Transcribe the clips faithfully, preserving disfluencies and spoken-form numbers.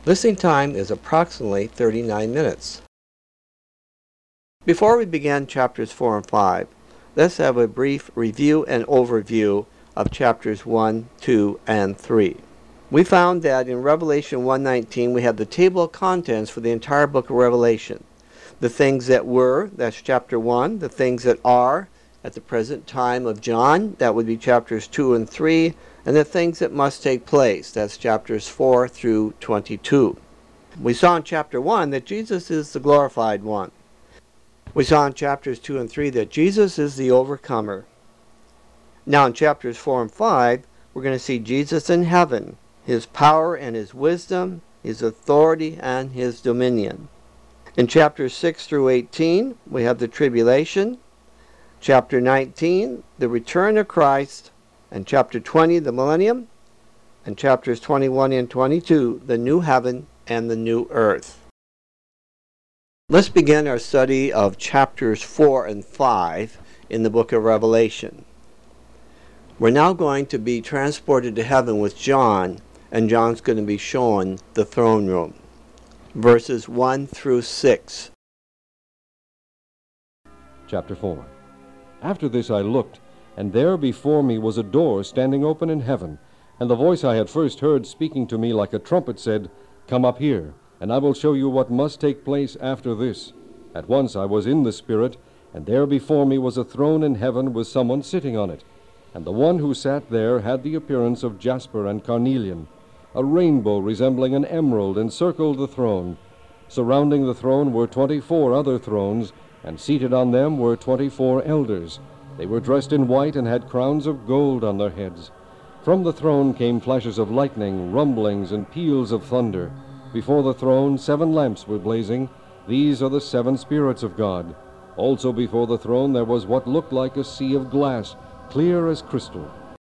Listening time is approximately thirty-nine minutes. Before we begin chapters four and five, let's have a brief review and overview of chapters one, two, and three. We found that in Revelation one nineteen we have the table of contents for the entire book of Revelation. The things that were, that's chapter one. The things that are at the present time of John, that would be chapters two and three. And the things that must take place, that's chapters four through twenty-two. We saw in chapter one that Jesus is the glorified one. We saw in chapters two and three that Jesus is the overcomer. Now in chapters four and five, we're going to see Jesus in heaven, his power and his wisdom, his authority and his dominion. In chapters six through eighteen, we have the tribulation. Chapter nineteen, the return of Christ. And chapter twenty, the millennium. And chapters twenty-one and twenty-two, the new heaven and the new earth. Let's begin our study of chapters four and five in the book of Revelation. We're now going to be transported to heaven with John, and John's going to be shown the throne room. Verses one through six. Chapter four. After this I looked, and there before me was a door standing open in heaven, and the voice I had first heard speaking to me like a trumpet said, "Come up here, and I will show you what must take place after this." At once I was in the Spirit, and there before me was a throne in heaven with someone sitting on it. And the one who sat there had the appearance of jasper and carnelian. A rainbow resembling an emerald encircled the throne. Surrounding the throne were twenty-four other thrones, and seated on them were twenty-four elders. They were dressed in white and had crowns of gold on their heads. From the throne came flashes of lightning, rumblings, and peals of thunder. Before the throne seven lamps were blazing. These are the seven spirits of God. Also before the throne there was what looked like a sea of glass, clear as crystal.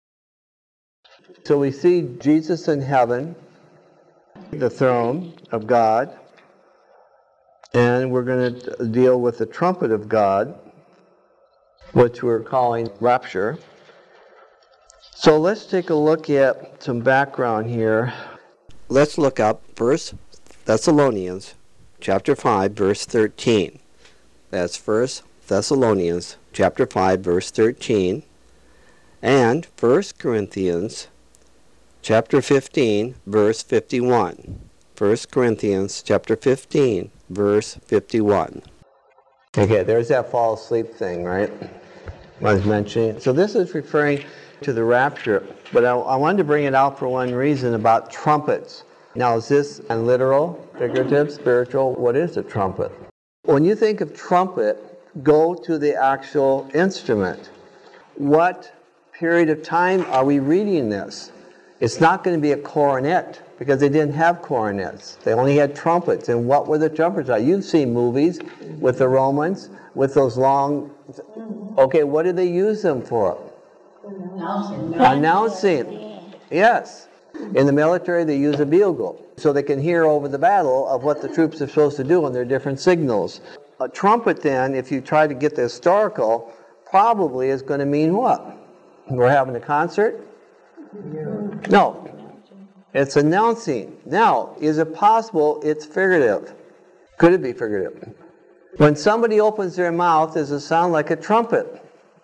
So we see Jesus in heaven, the throne of God, and we're going to deal with the trumpet of God, which we're calling rapture. So let's take a look at some background here. Let's look up First Thessalonians chapter five, verse thirteen. That's First Thessalonians chapter five, verse thirteen. And First Corinthians chapter fifteen, verse fifty-one. First Corinthians chapter fifteen, verse fifty-one. Okay, there's that fall asleep thing, right? I was mentioning. So this is referring to the rapture, but I, I wanted to bring it out for one reason about trumpets. Now, is this literal, figurative, spiritual? What is a trumpet? When you think of trumpet, go to the actual instrument. What period of time are we reading this? It's not going to be a cornet, because they didn't have cornets. They only had trumpets. And what were the trumpets? You've seen movies with the Romans, with those long... Okay, what did they use them for? Announcing. Announcing. Yes. In the military, they use a bugle, so they can hear over the battle of what the troops are supposed to do on their different signals. A trumpet, then, if you try to get the historical, probably is going to mean what? We're having a concert? No. It's announcing. Now, is it possible it's figurative? Could it be figurative? When somebody opens their mouth, does it sound like a trumpet?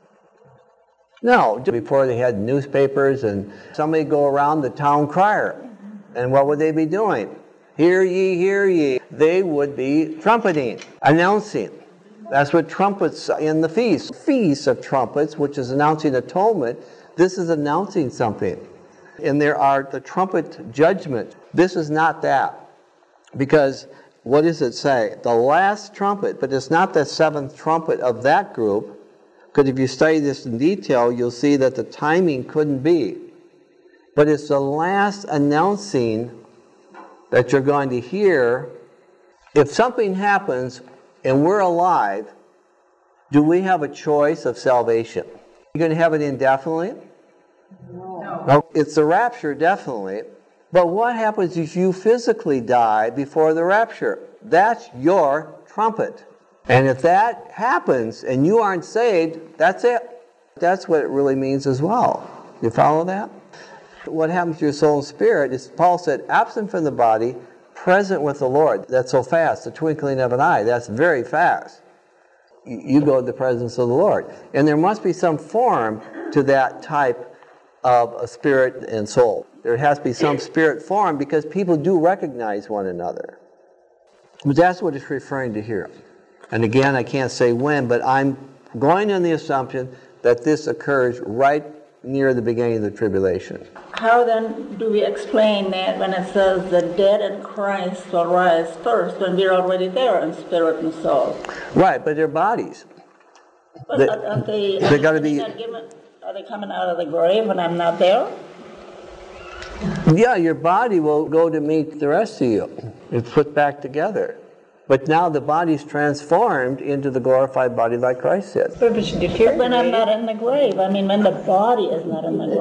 No. Before they had newspapers and somebody go around the town crier. And what would they be doing? Hear ye, hear ye. They would be trumpeting, announcing. That's what trumpets in the feast. Feast of trumpets, which is announcing atonement. This is announcing something. And there are the trumpet judgment. This is not that. Because what does it say? The last trumpet, but it's not the seventh trumpet of that group. Because if you study this in detail, you'll see that the timing couldn't be. But it's the last announcing that you're going to hear. If something happens and we're alive, do we have a choice of salvation? You're going to have it indefinitely? No. No. It's the rapture, definitely. But what happens if you physically die before the rapture? That's your trumpet. And if that happens and you aren't saved, that's it. That's what it really means as well. You follow that? What happens to your soul and spirit is, Paul said, absent from the body, present with the Lord. That's so fast, the twinkling of an eye. That's very fast. You go to the presence of the Lord. And there must be some form to that type of a spirit and soul. There has to be some spirit form because people do recognize one another. But that's what it's referring to here. And again, I can't say when, but I'm going on the assumption that this occurs right near the beginning of the tribulation. How then do we explain that when it says the dead in Christ will rise first when we're already there in spirit and soul? Right, but they're bodies. But they, are they, they got to be. Given, are they coming out of the grave when I'm not there? Yeah, your body will go to meet the rest of you. It's put back together. But now the body's transformed into the glorified body like Christ said. But when I'm not in the grave, I mean when the body is not in the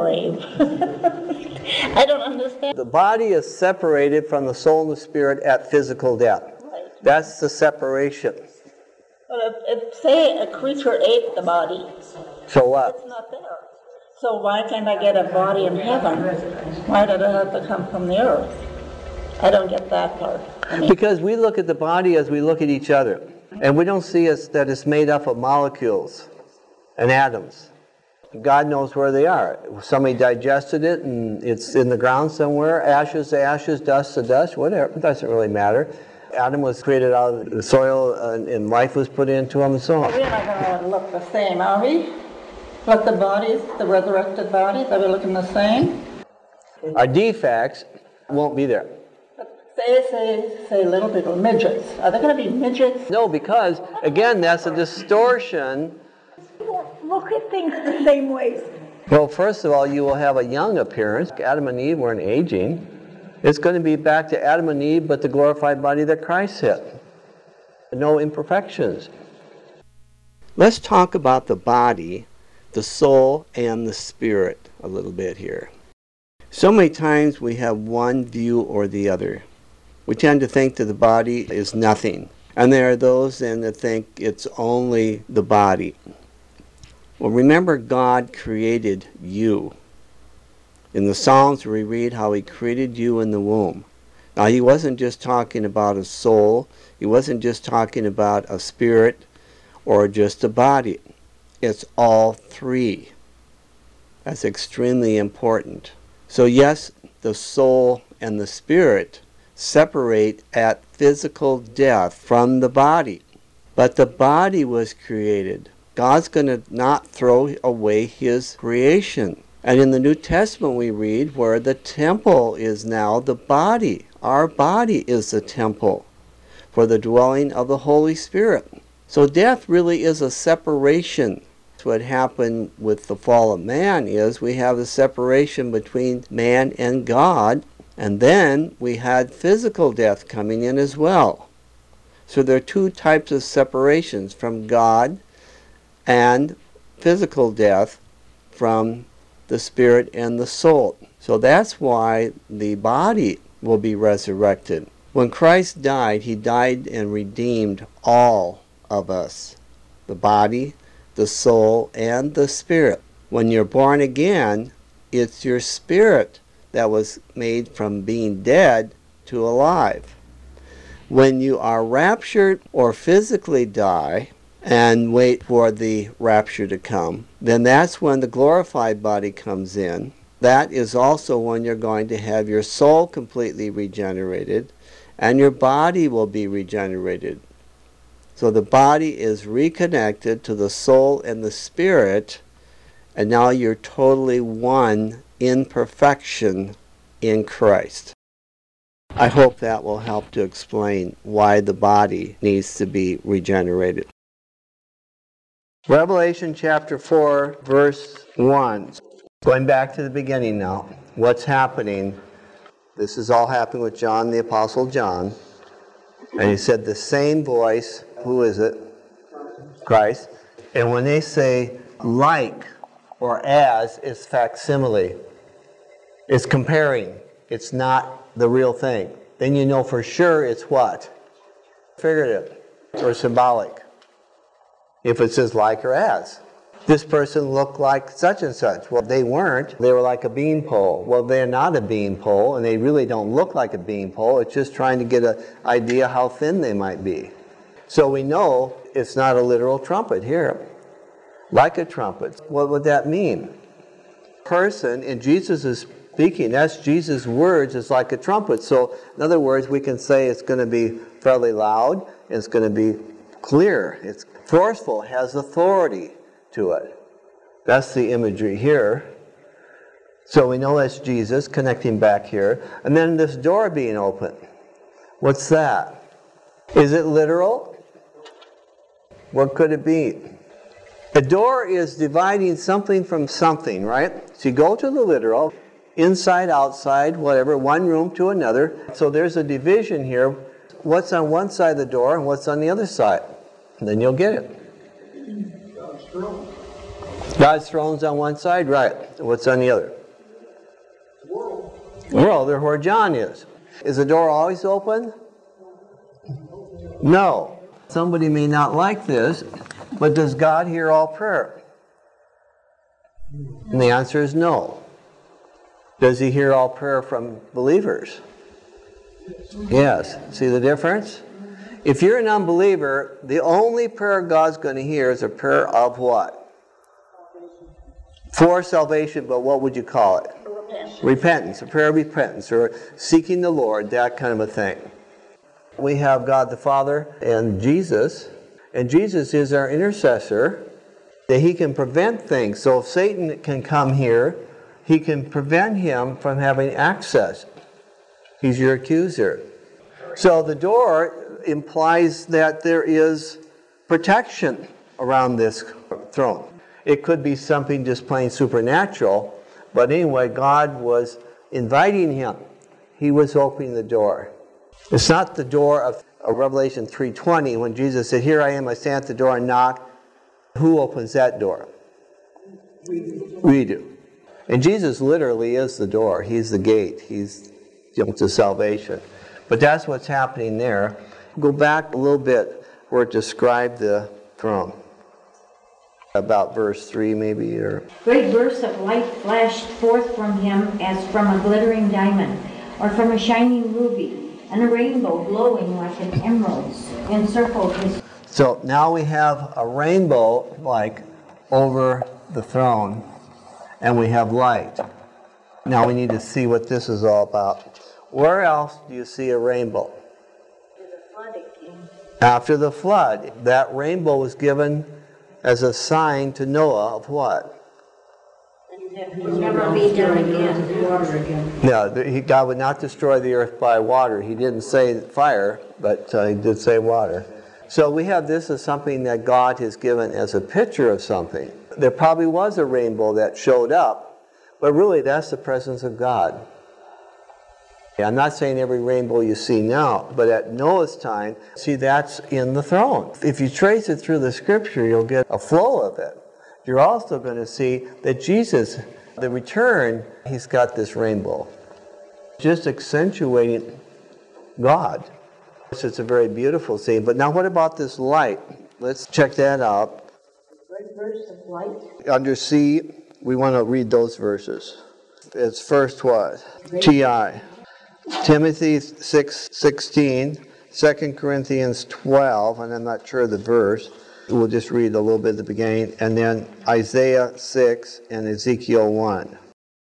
grave. I don't understand. The body is separated from the soul and the spirit at physical death. Right. That's the separation. But if, if, say, a creature ate the body, so what? It's not there. So why can't I get a body in heaven? Why did it have to come from the earth? I don't get that part. I mean, because we look at the body as we look at each other. And we don't see it, that it's made up of molecules and atoms. God knows where they are. Somebody digested it and it's in the ground somewhere. Ashes to ashes, dust to dust, whatever. It doesn't really matter. Adam was created out of the soil and, and life was put into him and so on. We're not going to look the same, are we? But the bodies, the resurrected bodies, are we looking the same? Our defects won't be there. Say, say, say little people, midgets. Are they going to be midgets? No, because, again, that's a distortion. Look at things the same way. Well, first of all, you will have a young appearance. Adam and Eve weren't aging. It's going to be back to Adam and Eve, but the glorified body that Christ had. No imperfections. Let's talk about the body, the soul, and the spirit a little bit here. So many times we have one view or the other. We tend to think that the body is nothing. And there are those then that think it's only the body. Well, remember, God created you. In the Psalms, we read how He created you in the womb. Now, He wasn't just talking about a soul. He wasn't just talking about a spirit or just a body. It's all three. That's extremely important. So yes, the soul and the spirit separate at physical death from the body. But the body was created. God's going to not throw away His creation. And in the New Testament we read where the temple is now the body. Our body is the temple for the dwelling of the Holy Spirit. So death really is a separation. What happened with the fall of man is we have a separation between man and God, and then we had physical death coming in as well. So there are two types of separations from God and physical death from the spirit and the soul. So that's why the body will be resurrected. When Christ died, He died and redeemed all of us, the body, the soul, and the spirit. When you're born again, it's your spirit that was made from being dead to alive. When you are raptured or physically die and wait for the rapture to come, then that's when the glorified body comes in. That is also when you're going to have your soul completely regenerated and your body will be regenerated. So the body is reconnected to the soul and the spirit, and now you're totally one in perfection in Christ. I hope that will help to explain why the body needs to be regenerated. Revelation chapter four, verse one. Going back to the beginning now. What's happening? This is all happening with John, the Apostle John. And he said the same voice. Who is it? Christ. And when they say like or as, it's facsimile. It's comparing. It's not the real thing. Then you know for sure it's what? Figurative or symbolic. If it says like or as. this person looked like such and such. Well, they weren't. They were like a beanpole. Well, they're not a beanpole, and they really don't look like a beanpole. It's just trying to get an idea how thin they might be. So we know it's not a literal trumpet here. Like a trumpet. What would that mean? Person, and Jesus is speaking, that's Jesus' words, is like a trumpet. So, in other words, we can say it's going to be fairly loud, it's going to be clear, it's forceful, has authority to it. That's the imagery here. So we know that's Jesus connecting back here. And then this door being open. What's that? Is it literal? What could it be? A door is dividing something from something, right? So you go to the literal, inside, outside, whatever, one room to another. So there's a division here. What's on one side of the door and what's on the other side? And then you'll get it. God's throne. God's throne's on one side, right. What's on the other? The world. Well, they're where John is. Is the door always open? No. Somebody may not like this, but does God hear all prayer? And the answer is no. Does he hear all prayer from believers? Yes. See the difference? If you're an unbeliever, the only prayer God's going to hear is a prayer of what? For salvation, but what would you call it? Repentance. Repentance, a prayer of repentance, or seeking the Lord, that kind of a thing. We have God the Father and Jesus, and Jesus is our intercessor, that he can prevent things. So if Satan can come here, he can prevent him from having access. He's your accuser. So the door implies that there is protection around this throne. It could be something just plain supernatural, but anyway, God was inviting him. He was opening the door. It's not the door of, of Revelation three twenty when Jesus said, "Here I am, I stand at the door and knock." Who opens that door? We do. We do. And Jesus literally is the door. He's the gate. He's, you know, to salvation. But that's what's happening there. Go back a little bit where it described the throne. About verse three maybe. Or Great bursts of light flashed forth from him as from a glittering diamond, or from a shining ruby, and a rainbow glowing like an emerald encircled his. So now we have a rainbow like over the throne, and we have light. Now we need to see what this is all about. Where else do you see a rainbow? After the flood. That rainbow was given as a sign to Noah of what? Never be done again. Water again. Yeah, the- he, God would not destroy the earth by water. He didn't say fire, but uh, he did say water. So we have this as something that God has given as a picture of something. There probably was a rainbow that showed up, but really that's the presence of God. I'm not saying every rainbow you see now, but at Noah's time, see, that's in the throne. If you trace it through the scripture, you'll get a flow of it. You're also going to see that Jesus, the return, he's got this rainbow. Just accentuating God. It's a very beautiful scene. But now what about this light? Let's check that out. Great bursts of light. Under C, we want to read those verses. It's first what? T I. Timothy six sixteen, Second Corinthians twelve, and I'm not sure of the verse. We'll just read a little bit at the beginning, and then Isaiah six and Ezekiel one.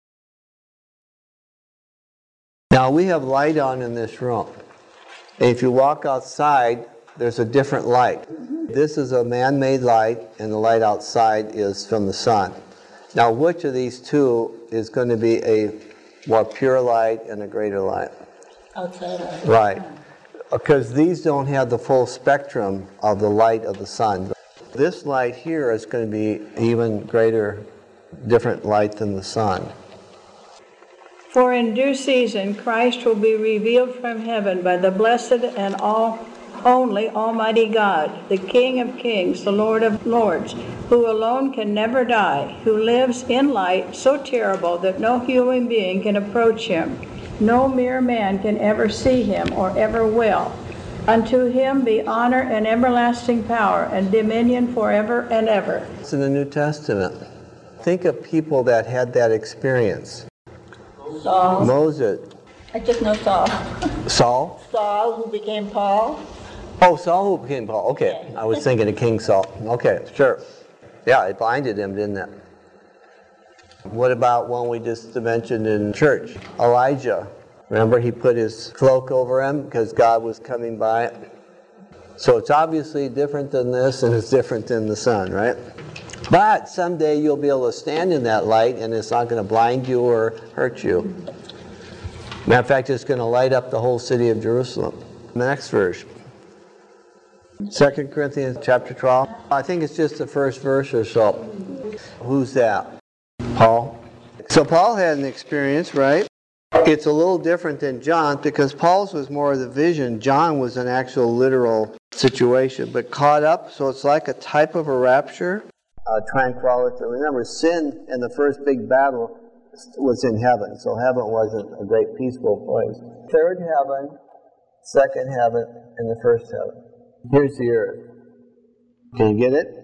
Now we have light on in this room. And if you walk outside, there's a different light. This is a man-made light, and the light outside is from the sun. Now which of these two is going to be a more pure light and a greater light? Outside of Right. Because these don't have the full spectrum of the light of the sun. This light here is going to be even greater, different light than the sun. For in due season Christ will be revealed from heaven by the blessed and all only Almighty God, the King of kings, the Lord of lords, who alone can never die, who lives in light so terrible that no human being can approach him. No mere man can ever see him or ever will. Unto him be honor and everlasting power and dominion forever and ever. It's in the New Testament. Think of people that had that experience. Saul. Moses. I just know Saul. Saul? Saul, who became Paul. Oh, Saul who became Paul. Okay. I was thinking of King Saul. Okay, sure. Yeah, it blinded him, didn't it? What about one we just mentioned in church? Elijah. Remember, he put his cloak over him because God was coming by. So it's obviously different than this, and it's different than the sun, right? But someday you'll be able to stand in that light, and it's not going to blind you or hurt you. Matter of fact, it's going to light up the whole city of Jerusalem. The next verse. Second Corinthians chapter twelve. I think it's just the first verse or so. Who's that? Paul. So Paul had an experience, right? It's a little different than John because Paul's was more of the vision. John was an actual literal situation, but caught up. So it's like a type of a rapture. Uh, tranquility. Remember, sin in the first big battle was in heaven. So heaven wasn't a great peaceful place. Third heaven, second heaven, and the first heaven. Here's the earth. Can you get it?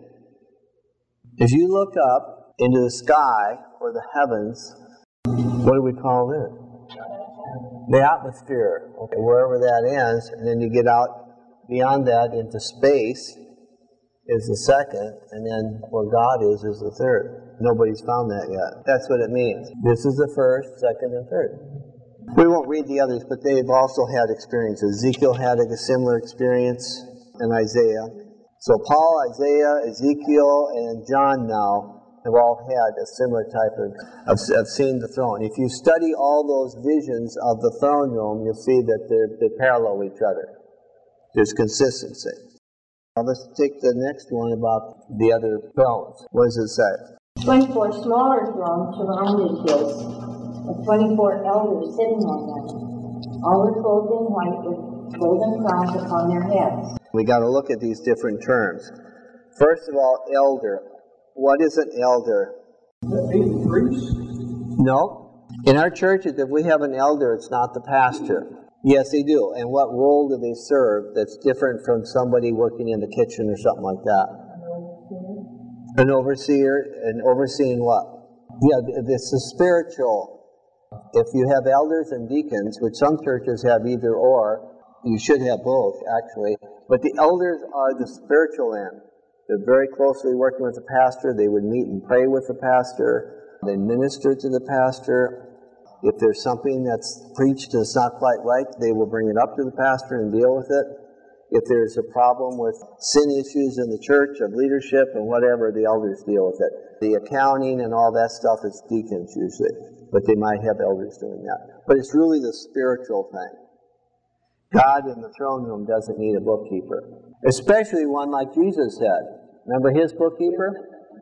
If you look up into the sky or the heavens, what do we call it? The atmosphere. Okay, wherever that ends, and then you get out beyond that into space is the second, and then where God is is the third. Nobody's found that yet. That's what it means. This is the first, second, and third. We won't read the others, but they've also had experiences. Ezekiel had a similar experience, and Isaiah. So Paul, Isaiah, Ezekiel, and John now have all had a similar type of, of, of seeing the throne. If you study all those visions of the throne room, you'll see that they're, they parallel each other. There's consistency. Now let's take the next one about the other thrones. What does it say? Twenty-four smaller thrones surrounded his, and twenty-four elders sitting on them. All were clothed in white with golden crowns upon their heads. We got to look at these different terms. First of all, elder. What is an elder? That be the priest? No. In our churches, if we have an elder, it's not the pastor. Yes, they do. And what role do they serve that's different from somebody working in the kitchen or something like that? An overseer. And overseeing what? Yeah, this is spiritual. If you have elders and deacons, which some churches have either or, you should have both, actually. But the elders are the spiritual end. They're very closely working with the pastor. They would meet and pray with the pastor. They minister to the pastor. If there's something that's preached that's not quite right, they will bring it up to the pastor and deal with it. If there's a problem with sin issues in the church of leadership and whatever, the elders deal with it. The accounting and all that stuff is deacons usually, but they might have elders doing that. But it's really the spiritual thing. God in the throne room doesn't need a bookkeeper, especially one like Jesus had. Remember his bookkeeper?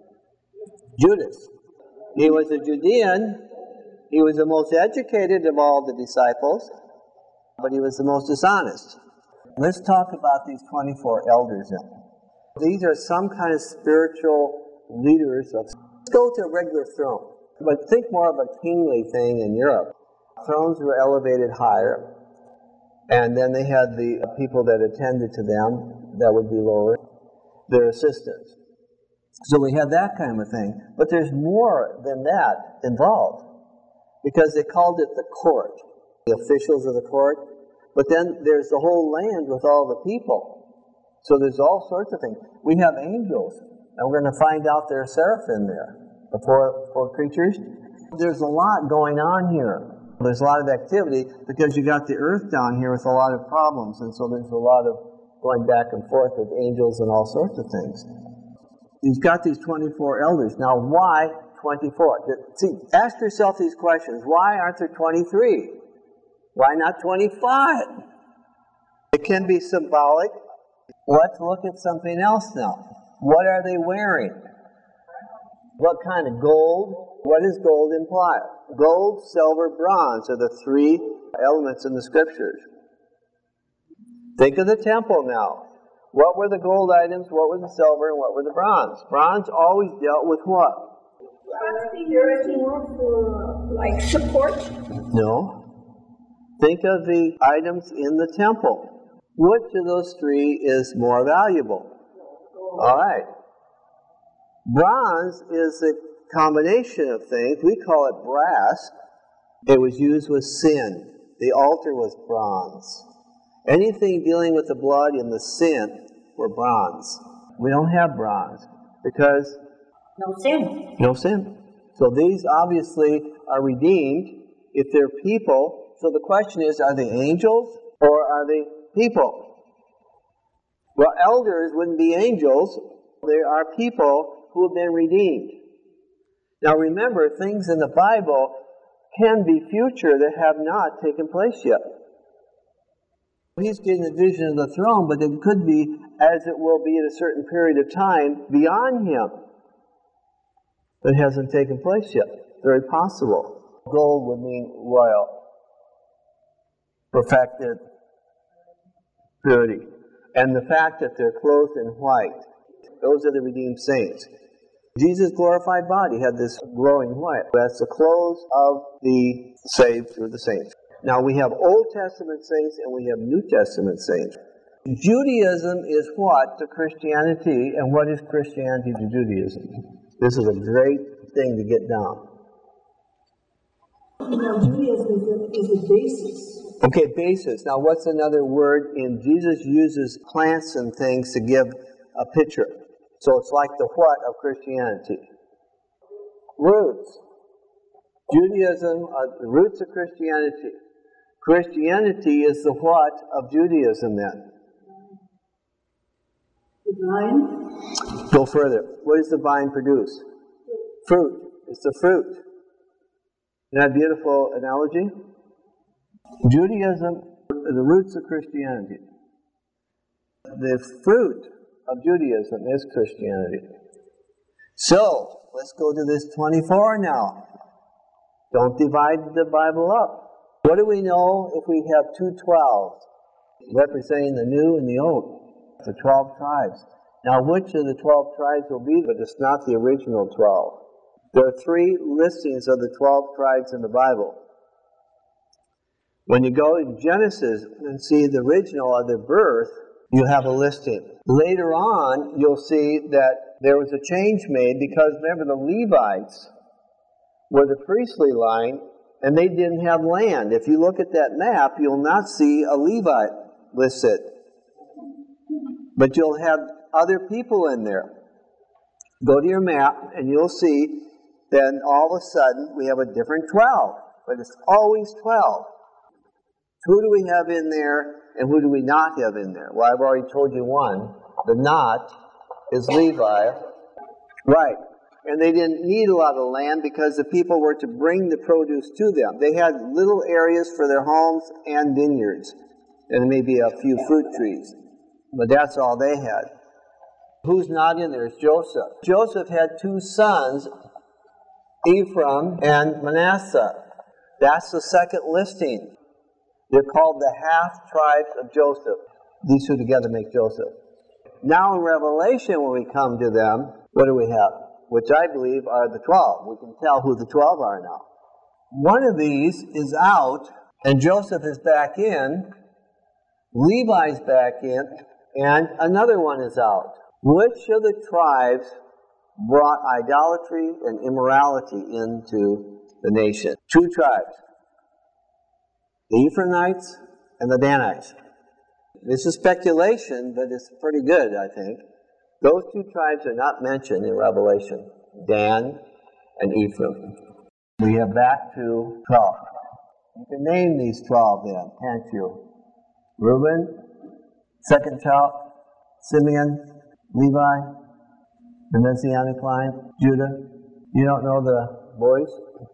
Judas. He was a Judean. He was the most educated of all the disciples, but he was the most dishonest. Let's talk about these twenty-four elders then. These are some kind of spiritual leaders. Of, let's go to a regular throne, but think more of a kingly thing in Europe. Thrones were elevated higher, and then they had the people that attended to them that would be lower, their assistants. So we had that kind of a thing. But there's more than that involved, because they called it the court, the officials of the court. But then there's the whole land with all the people. So there's all sorts of things. We have angels, and we're going to find out there are seraphim there, the four, four creatures. There's a lot going on here. There's a lot of activity because you got the earth down here with a lot of problems, and so there's a lot of going back and forth with angels and all sorts of things. He's got these twenty-four elders. Now, why twenty-four? See, ask yourself these questions. Why aren't there twenty-three? Why not twenty-five? It can be symbolic. Let's look at something else now. What are they wearing? What kind of gold? What does gold imply? Gold, silver, bronze are the three elements in the scriptures. Think of the temple now. What were the gold items? What were the silver? And what were the bronze? Bronze always dealt with what? For, like, support? No. Think of the items in the temple. Which of those three is more valuable? All right. Bronze is a combination of things. We call it brass. It was used with sin. The altar was bronze. Anything dealing with the blood and the sin were bronze. We don't have bronze because No sin. no sin. So these obviously are redeemed if they're people. So the question is, are they angels or are they people? Well, elders wouldn't be angels. They are people who have been redeemed. Now remember, things in the Bible can be future that have not taken place yet. He's getting a vision of the throne, but it could be as it will be at a certain period of time beyond him that hasn't taken place yet. Very possible. Gold would mean royal, perfected, purity. And the fact that they're clothed in white, those are the redeemed saints. Jesus' glorified body had this glowing white. That's the clothes of the saved through the saints. Now we have Old Testament saints and we have New Testament saints. Judaism is what to Christianity, and what is Christianity to Judaism? This is a great thing to get down. Now, Judaism is a, is a basis. Okay, basis. Now what's another word? In Jesus uses plants and things to give a picture. So it's like the what of Christianity. Roots. Judaism are the roots of Christianity. Christianity is the what of Judaism then? The vine. Go further. What does the vine produce? Fruit. It's the fruit. Isn't that a beautiful analogy? Judaism are the roots of Christianity. The fruit of Judaism is Christianity. So, let's go to this twenty-four now. Don't divide the Bible up. What do we know if we have two twelves representing the new and the old? The twelve tribes. Now, which of the twelve tribes will be? But it's not the original twelve. There are three listings of the twelve tribes in the Bible. When you go in Genesis and see the original of their birth, you have a listing. Later on, you'll see that there was a change made because, remember, the Levites were the priestly line, and they didn't have land. If you look at that map, you'll not see a Levite listed. But you'll have other people in there. Go to your map, and you'll see then all of a sudden we have a different twelve. But it's always twelve. Who do we have in there, and who do we not have in there? Well, I've already told you one. The not is Levi. Right. And they didn't need a lot of land because the people were to bring the produce to them. They had little areas for their homes and vineyards, and maybe a few fruit trees. But that's all they had. Who's not in there is Joseph. Joseph had two sons, Ephraim and Manasseh. That's the second listing. They're called the half-tribes of Joseph. These two together make Joseph. Now in Revelation, when we come to them, what do we have? Which I believe are the twelve. We can tell who the twelve are now. One of these is out, and Joseph is back in. Levi's back in, and another one is out. Which of the tribes brought idolatry and immorality into the nation? Two tribes. The Ephraimites and the Danites. This is speculation, but it's pretty good, I think. Those two tribes are not mentioned in Revelation. Dan and Ephraim. We have back to twelve. You can name these twelve then, can't you? Reuben, second child, Simeon, Levi, the Messianic line, Judah. You don't know the boys?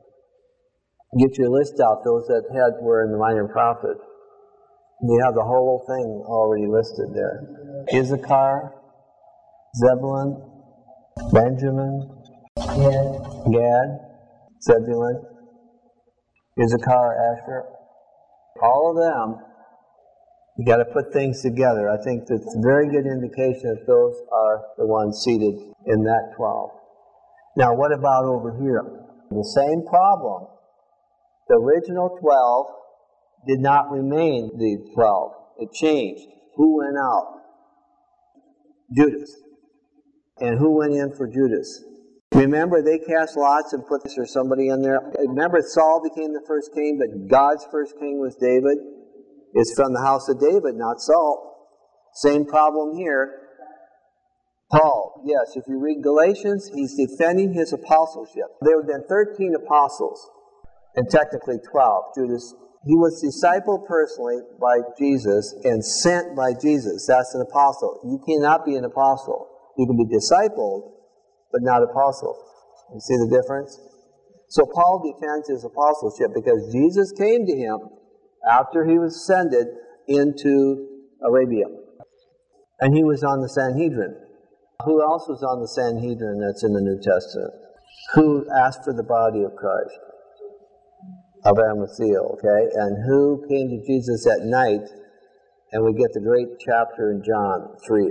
Get your list out, those that had were in the Minor Prophet. You have the whole thing already listed there. Issachar, Zebulun, Benjamin, Gad, Gad, Zebulun, Issachar, Asher. All of them, you got to put things together. I think that's a very good indication that those are the ones seated in that twelve. Now, what about over here? The same problem. The original twelve did not remain the twelve. It changed. Who went out? Judas. And who went in for Judas? Remember, they cast lots and put this or somebody in there. Remember, Saul became the first king, but God's first king was David. It's from the house of David, not Saul. Same problem here. Paul, yes, if you read Galatians, he's defending his apostleship. There have been thirteen apostles, and technically twelve. Judas, he was discipled personally by Jesus and sent by Jesus. That's an apostle. You cannot be an apostle. You can be discipled, but not apostle. You see the difference? So Paul defends his apostleship because Jesus came to him after he was ascended into Arabia. And he was on the Sanhedrin. Who else was on the Sanhedrin that's in the New Testament? Who asked for the body of Christ? Of Arimathea, okay? And who came to Jesus at night? And we get the great chapter in John three.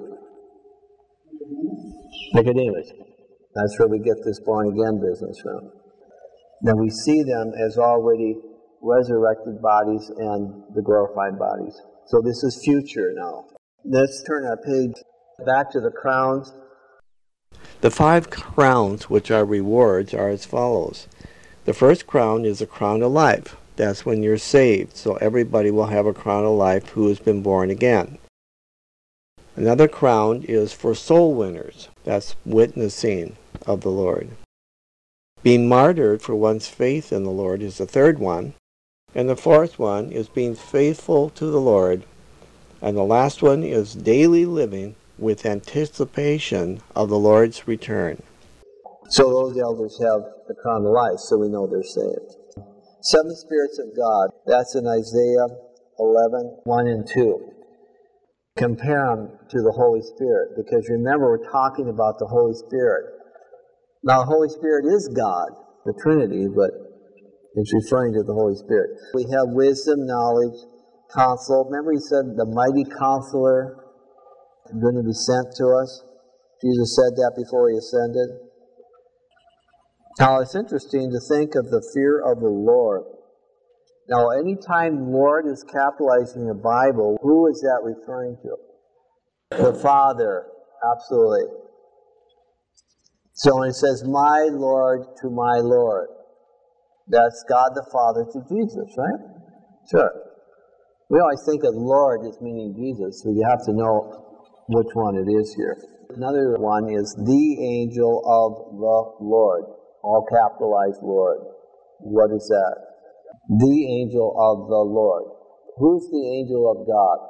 Nicodemus. That's where we get this born-again business from. Now we see them as already resurrected bodies and the glorified bodies. So this is future now. Let's turn our page back to the crowns. The five crowns, which are rewards, are as follows. The first crown is a crown of life. That's when you're saved. So everybody will have a crown of life who has been born again. Another crown is for soul winners. That's witnessing of the Lord. Being martyred for one's faith in the Lord is the third one. And the fourth one is being faithful to the Lord. And the last one is daily living with anticipation of the Lord's return. So those elders have the crown of life, so we know they're saved. Seven spirits of God, that's in Isaiah eleven, one and two. Compare them to the Holy Spirit, because remember, we're talking about the Holy Spirit. Now, the Holy Spirit is God, the Trinity, but it's referring to the Holy Spirit. We have wisdom, knowledge, counsel. Remember he said the mighty counselor is going to be sent to us? Jesus said that before he ascended. Now, it's interesting to think of the fear of the Lord. Now, anytime Lord is capitalized in the Bible, who is that referring to? The Father, absolutely. So when it says, my Lord to my Lord, that's God the Father to Jesus, right? Sure. We always think of Lord as meaning Jesus, so you have to know which one it is here. Another one is the angel of the Lord, all capitalized Lord. What is that? The angel of the Lord. Who's the angel of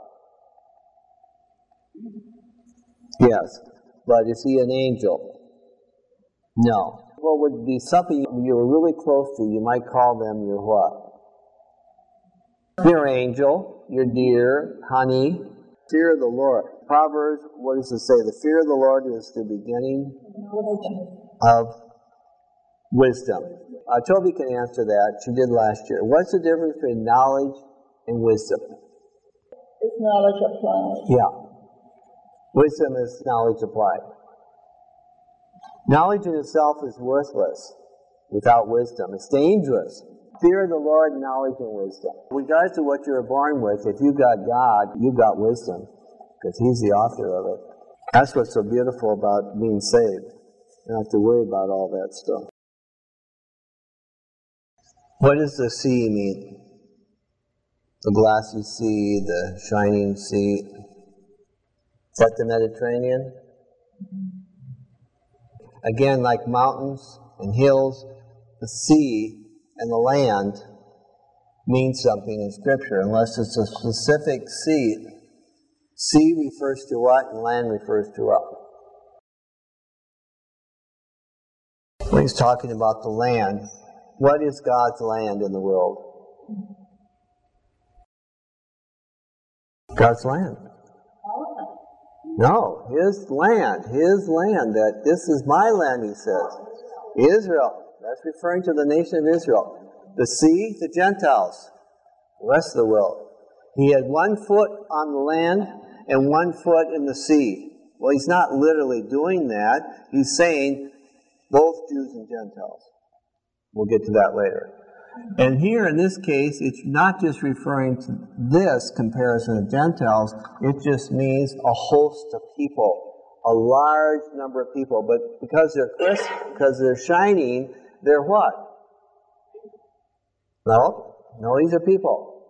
God? Yes, but is he an angel? No. What would be something you were really close to, you might call them your what? Your angel, your dear, honey. Fear of the Lord. Proverbs, what does it say? The fear of the Lord is the beginning of wisdom. Uh, Toby can answer that. She did last year. What's the difference between knowledge and wisdom? Is knowledge applied? Yeah. Wisdom is knowledge applied. Knowledge in itself is worthless without wisdom. It's dangerous. Fear of the Lord, knowledge and wisdom. Regardless of what you were born with, if you got God, you got wisdom, because He's the author of it. That's what's so beautiful about being saved. You don't have to worry about all that stuff. What does the sea mean? The glassy sea, the shining sea. Is that the Mediterranean? Again, like mountains and hills, the sea and the land means something in Scripture, unless it's a specific sea. Sea refers to what, and land refers to what? When he's talking about the land, what is God's land in the world? God's land. No, His land, His land, that this is my land, He says. Israel, that's referring to the nation of Israel. The sea, the Gentiles, the rest of the world. He had one foot on the land and one foot in the sea. Well, He's not literally doing that. He's saying both Jews and Gentiles. We'll get to that later. And here in this case, it's not just referring to this comparison of Gentiles, it just means a host of people, a large number of people. But because they're crisp, because they're shining, they're what? No, no, these are people.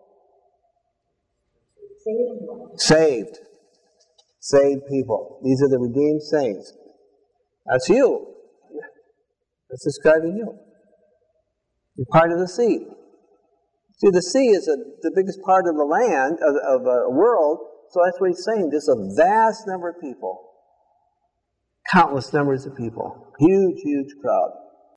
Saved. Saved people. These are the redeemed saints. That's you. That's describing you. You're part of the sea. See, the sea is a, the biggest part of the land, of, of the world, so that's what he's saying. There's a vast number of people. Countless numbers of people. Huge, huge crowd.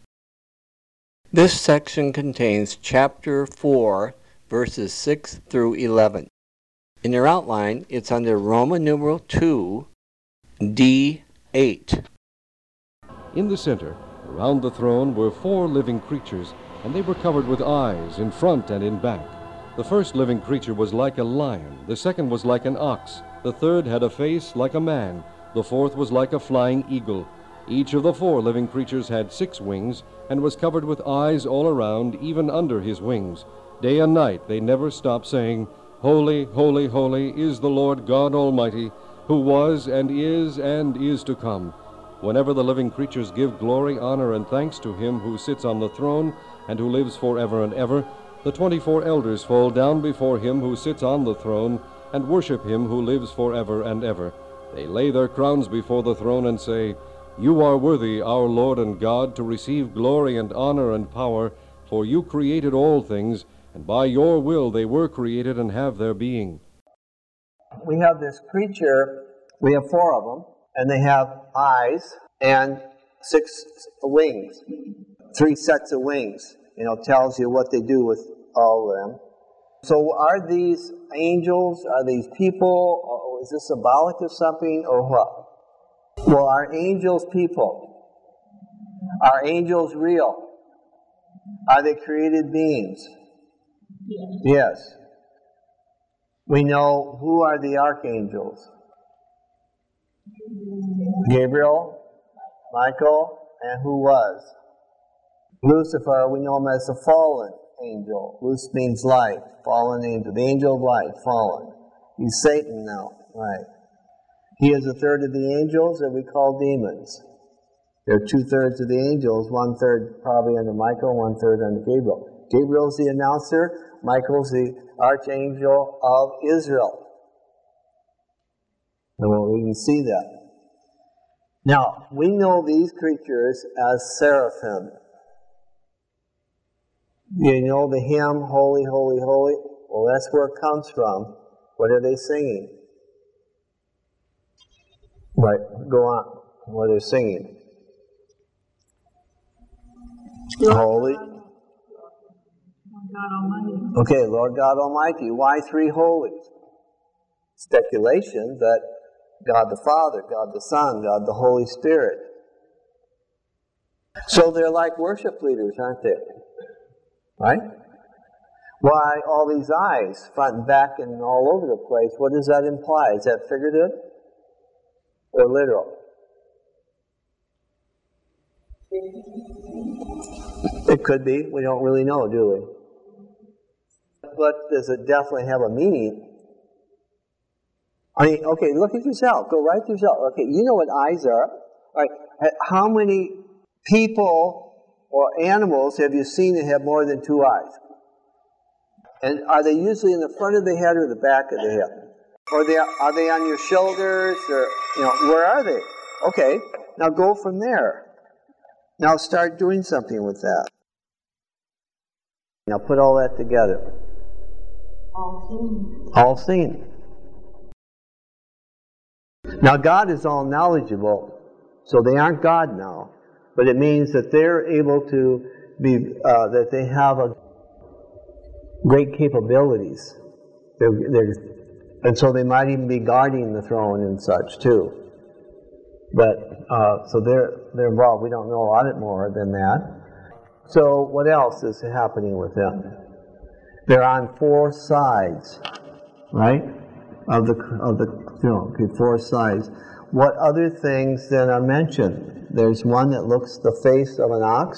This section contains chapter four, verses six through eleven. In your outline, it's under Roman numeral two, D eight. In the center, around the throne, were four living creatures, and they were covered with eyes in front and in back. The first living creature was like a lion, the second was like an ox, the third had a face like a man, the fourth was like a flying eagle. Each of the four living creatures had six wings, and was covered with eyes all around, even under his wings. Day and night they never stopped saying, Holy, holy, holy is the Lord God Almighty, who was and is and is to come. Whenever the living creatures give glory, honor, and thanks to him who sits on the throne and who lives forever and ever, the twenty-four elders fall down before him who sits on the throne and worship him who lives forever and ever. They lay their crowns before the throne and say, You are worthy, our Lord and God, to receive glory and honor and power, for you created all things, and by your will they were created and have their being. We have this creature, we have four of them, and they have eyes and six wings. Three sets of wings. You know, tells you what they do with all of them. So are these angels, are these people, or is this symbolic of something, or what? Well, are angels people? Are angels real? Are they created beings? Yes. Yes. We know who are the archangels. Gabriel, Michael, and who was? Lucifer, we know him as the fallen angel. Luc means light, fallen angel, the angel of light, fallen. He's Satan now, right. He is a third of the angels that we call demons. There are two-thirds of the angels, one-third probably under Michael, one-third under Gabriel. Gabriel's the announcer, Michael's the archangel of Israel. And well, we can see that. Now, we know these creatures as seraphim. You know the hymn, Holy, Holy, Holy? Well, that's where it comes from. What are they singing? Right, go on. What are they singing? Holy. God Almighty. Okay, Lord God Almighty. Why three holies? Speculation that God the Father, God the Son, God the Holy Spirit. So they're like worship leaders, aren't they? Right? Why all these eyes, front and back and all over the place? What does that imply? Is that figurative or literal? It could be. We don't really know, do we? But does it definitely have a meaning? I mean, okay, look at yourself. Go right to yourself. Okay, you know what eyes are. All right. How many people or animals have you seen that have more than two eyes? And are they usually in the front of the head or the back of the head? Or they, are they on your shoulders? Or, you know, where are they? Okay, now go from there. Now start doing something with that. Now put all that together. All seen. All seen. Now God is all knowledgeable, so they aren't God now. But it means that they're able to be, uh, that they have a great capabilities. They're, they're, and so they might even be guarding the throne and such too. But, uh, so they're, they're involved. We don't know a lot more than that. So what else is happening with them? They're on four sides, right? Of the, of the throne, okay, four sides. What other things then are mentioned? There's one that looks the face of an ox.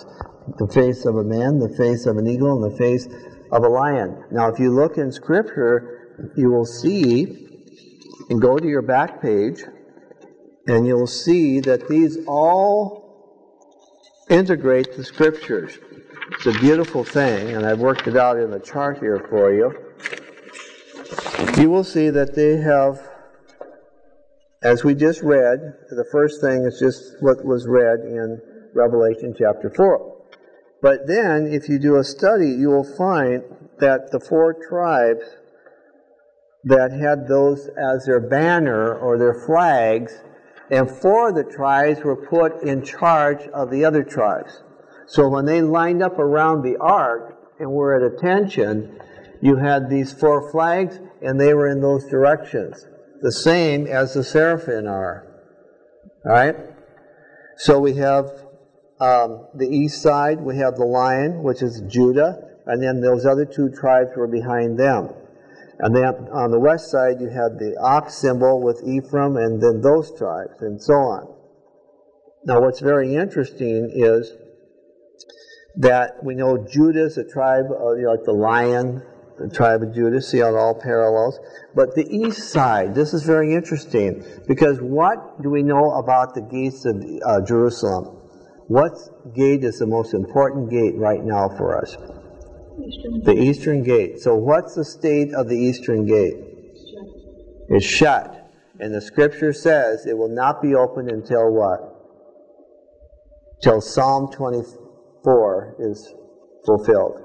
the face of a man, the face of an eagle, and the face of a lion. Now, if you look in Scripture, you will see, and go to your back page, and you'll see that these all integrate the Scriptures. It's a beautiful thing, and I've worked it out in the chart here for you. You will see that they have, as we just read, the first thing is just what was read in Revelation chapter four. But then, if you do a study, you will find that the four tribes that had those as their banner or their flags, and four of the tribes were put in charge of the other tribes. So when they lined up around the ark and were at attention, you had these four flags, and they were in those directions, the same as the seraphim are. All right? So we have um, the east side, we have the lion, which is Judah, and then those other two tribes were behind them. And then on the west side, you had the ox symbol with Ephraim, and then those tribes, and so on. Now, what's very interesting is that we know Judah is a tribe, of, you know, like the lion, the tribe of Judah. See how it all parallels. But the east side, this is very interesting, because what do we know about the gates of uh, Jerusalem? What gate is the most important gate right now for us? Eastern. The eastern gate. So what's the state of the eastern gate? It's shut. And the Scripture says it will not be opened until what? Till Psalm twenty-four is fulfilled.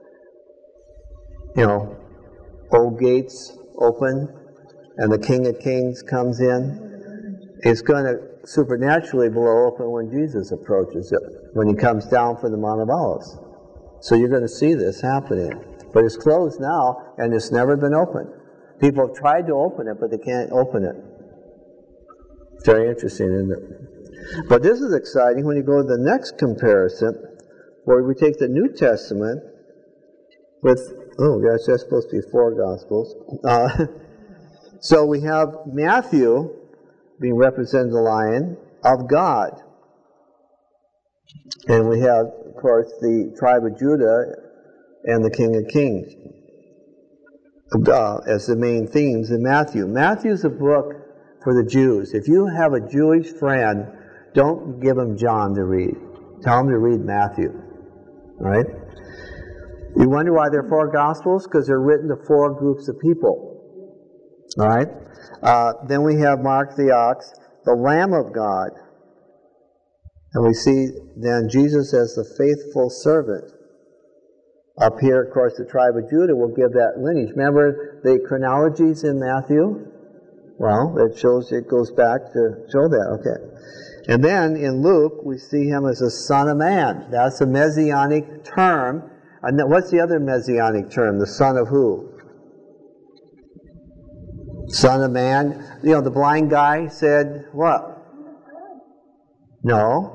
You know, O gates open, and the King of Kings comes in. It's going to supernaturally blow open when Jesus approaches it, when he comes down from the Mount of Olives. So you're going to see this happening. But it's closed now, and it's never been opened. People have tried to open it, but they can't open it. It's very interesting, isn't it? But this is exciting when you go to the next comparison, where we take the New Testament with, oh gosh, that's supposed to be four Gospels. Uh, so we have Matthew being represented the lion of God. And we have, of course, the tribe of Judah and the King of Kings uh, as the main themes in Matthew. Matthew's a book for the Jews. If you have a Jewish friend, don't give him John to read. Tell him to read Matthew. All right? You wonder why there are four Gospels? Because they're written to four groups of people. All right? Uh, then we have Mark the ox, the Lamb of God. And we see then Jesus as the faithful servant. Up here, of course, the tribe of Judah will give that lineage. Remember the chronologies in Matthew? Well, it shows, it goes back to show that. Okay. And then in Luke, we see him as a Son of Man. That's a messianic term. And then what's the other messianic term? The Son of who? Son of Man. You know, the blind guy said, what? No.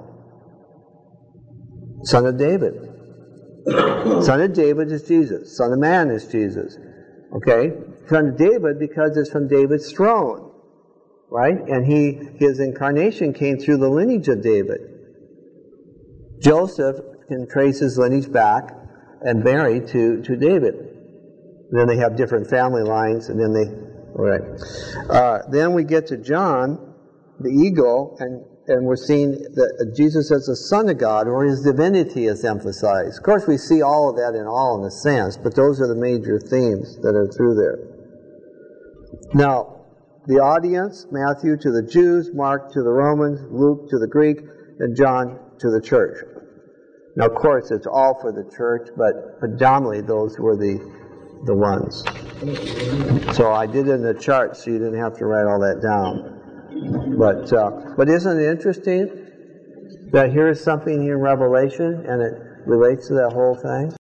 Son of David. Son of David is Jesus. Son of Man is Jesus. Okay? Son of David because it's from David's throne. Right? And he his incarnation came through the lineage of David. Joseph can trace his lineage back and Mary to, to David. And then they have different family lines, and then they... All right. Uh, then we get to John, the eagle, and And we're seeing that Jesus as the Son of God, or his divinity is emphasized. Of course, we see all of that in all in a sense, but those are the major themes that are through there. Now, the audience, Matthew to the Jews, Mark to the Romans, Luke to the Greek, and John to the church. Now, of course, it's all for the church, but predominantly those were the, the ones. So I did it in the chart so you didn't have to write all that down. But uh, but isn't it interesting that here is something in Revelation and it relates to that whole thing?